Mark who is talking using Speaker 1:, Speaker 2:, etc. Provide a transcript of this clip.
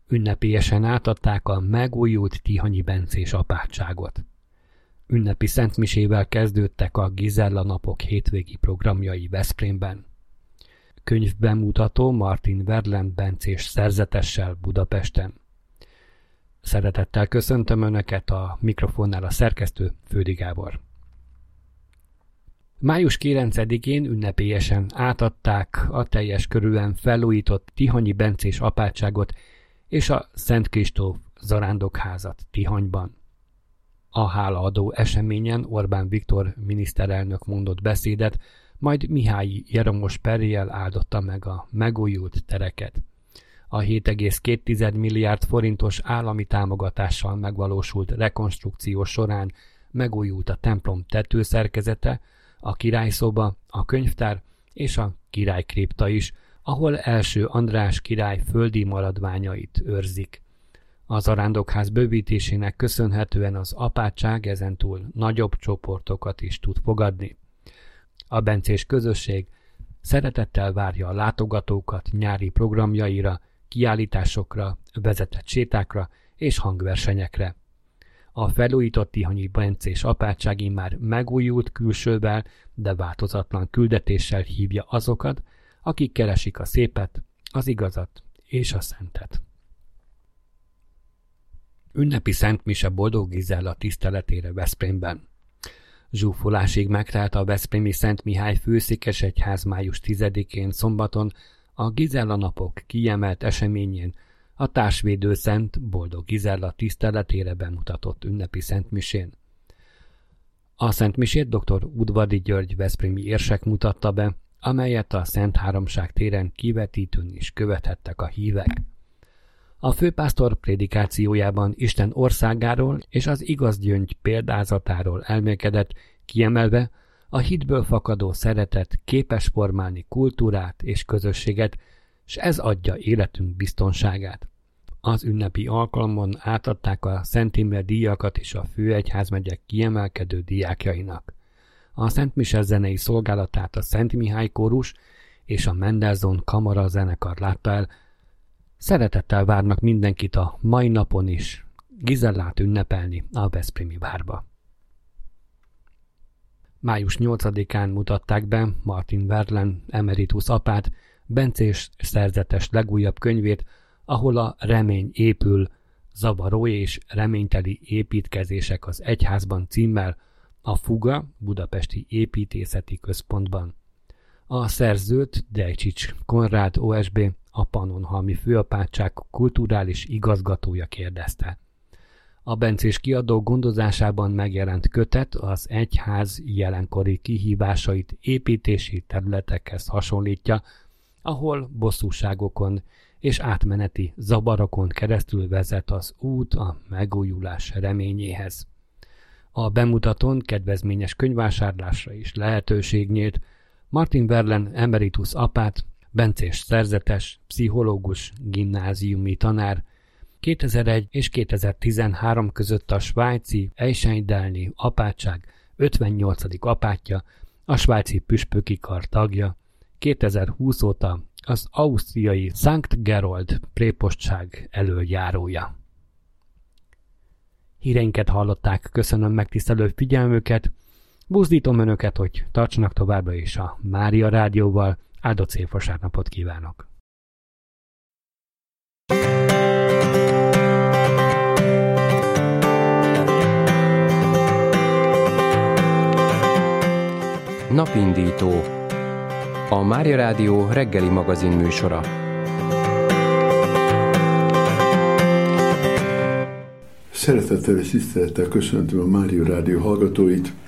Speaker 1: Ünnepélyesen átadták a megújult Tihanyi bencés apátságot. Ünnepi szentmisével kezdődtek a Gizella napok hétvégi programjai Veszprémben. Könyvbemutató Martin Verlen bencés szerzetessel Budapesten. Szeretettel köszöntöm Önöket, a mikrofonnál a szerkesztő Fődi Gábor. Május 9-én ünnepélyesen átadták a teljes körűen felújított Tihanyi bencés apátságot és a Szent Kristóf zarándokházat Tihanyban. A hálaadó eseményen Orbán Viktor miniszterelnök mondott beszédet, majd Mihályi Jeromos Perriel áldotta meg a megújult tereket. A 7,2 milliárd forintos állami támogatással megvalósult rekonstrukció során megújult a templom tetőszerkezete, a királyszoba, a könyvtár és a királykripta is, ahol első András király földi maradványait őrzik. A zarándokház bővítésének köszönhetően az apátság ezentúl nagyobb csoportokat is tud fogadni. A bencés közösség szeretettel várja a látogatókat nyári programjaira, kiállításokra, vezetett sétákra és hangversenyekre. A felújított tihanyi bencés apátság immár megújult külsővel, de változatlan küldetéssel hívja azokat, akik keresik a szépet, az igazat és a szentet. Ünnepi szentmise Boldog Gizella tiszteletére Veszprémben. Zsúfolásig megtelt a veszprémi Szent Mihály főszékesegyház május 10-én szombaton a Gizella napok kiemelt eseményén a társvédő szent Boldog Gizella tiszteletére bemutatott ünnepi szentmisén. A szentmisét dr. Udvardi György veszprémi érsek mutatta be, amelyet a Szent Háromság téren kivetítőn is követhettek a hívek. A főpásztor prédikációjában Isten országáról és az igaz gyöngy példázatáról elmélkedett, kiemelve a hitből fakadó szeretet képes formálni kultúrát és közösséget, s ez adja életünk biztonságát. Az ünnepi alkalmon átadták a Szent Imre díjakat is a főegyházmegyek kiemelkedő diákjainak. A Szent Mise zenei szolgálatát a Szent Mihály kórus és a Mendelssohn Kamara zenekar látta el. Szeretettel várnak mindenkit a mai napon is Gizellát ünnepelni a veszprémi várba. Május 8-án mutatták be Martin Verlen emeritus apát bencés szerzetes legújabb könyvét, ahol a Remény épül, zavaró és reményteli építkezések az egyházban címmel a Fuga Budapesti Építészeti Központban. A szerzőt Dejcsics Konrád OSB, a Pannonhalmi Főapátság kulturális igazgatója kérdezte. A bencés kiadó gondozásában megjelent kötet az egyház jelenkori kihívásait építési területekhez hasonlítja, ahol bosszúságokon és átmeneti zavarokon keresztül vezet az út a megújulás reményéhez. A bemutatón kedvezményes könyvvásárlásra is lehetőség nyílt. Martin Verlen emeritus apát, bencés szerzetes, pszichológus, gimnáziumi tanár, 2001 és 2013 között a svájci Eichseindelni apátság 58. apátja, a svájci püspöki kar tagja, 2020 óta az ausztriai Sankt Gerold prépostság elöljárója. Híreinket hallották, köszönöm megtisztelő figyelmüket, buzdítom Önöket, hogy tartsanak továbbra is a Mária Rádióval, áldott szép vasárnapot kívánok!
Speaker 2: Napindító, a Mária Rádió reggeli magazin műsora.
Speaker 3: Szeretettel és tisztelettel köszöntöm a Mária Rádió hallgatóit.